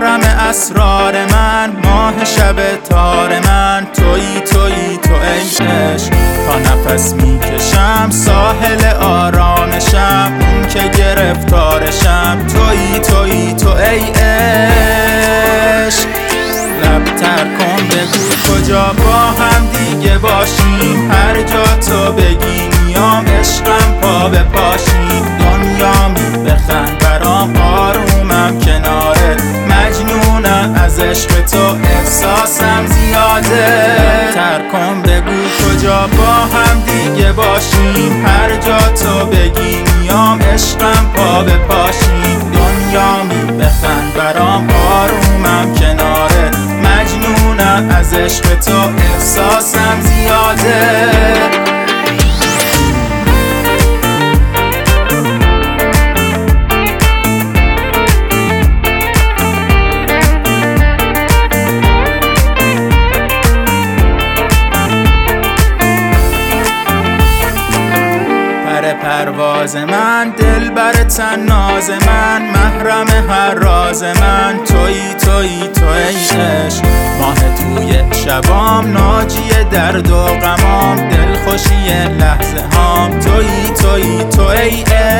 محرم اسرار من، ماه شب تار من، تویی تویی تو ای عشق. تا نفس میکشم ساحل آرامشم، اون که گرفتارشم، تویی تویی تو ای عشق. لبتر کن بگو کجا با هم دیگه باشیم، هر جا تو بگی میام عشقم پا به پاشیم. دنیامی بخند برام آرومم کنارت، مجنونم از عشق تو احساسم زیاده. لبتر کن بگو کجا با هم دیگه باشیم، هر جا تو بگی میام عشقم پا به پاشیم. دنیامی بخند برام آرومم کنارت، مجنونم از عشق تو احساسم زیاده. پرواز من، دل بر تناز من، محرم هر راز من، تویی تویی تو ای عشق. ماه توی شبام، ناجی درد و غمام، دلخوشی لحظه هام، تویی تویی تو ای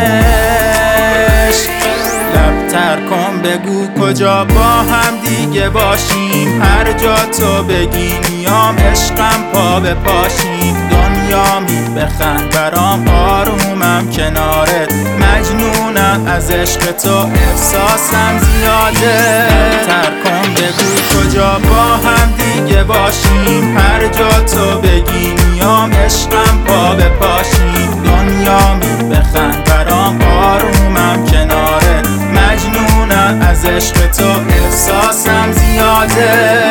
عشق. لبتر کن بگو کجا با هم دیگه باشیم، هر جا تو بگی میام عشقم پا به پاشیم. دنیامی بخند برام آرومم کنارت، مجنونم از عشق تو احساسم زیاده. لبتر کن بگو کجا با هم دیگه باشیم، هر جا تو بگی میام عشقم پا به پاشیم. دنیامی بخند برام آرومم کنارت، مجنونم از عشق تو احساسم زیاده.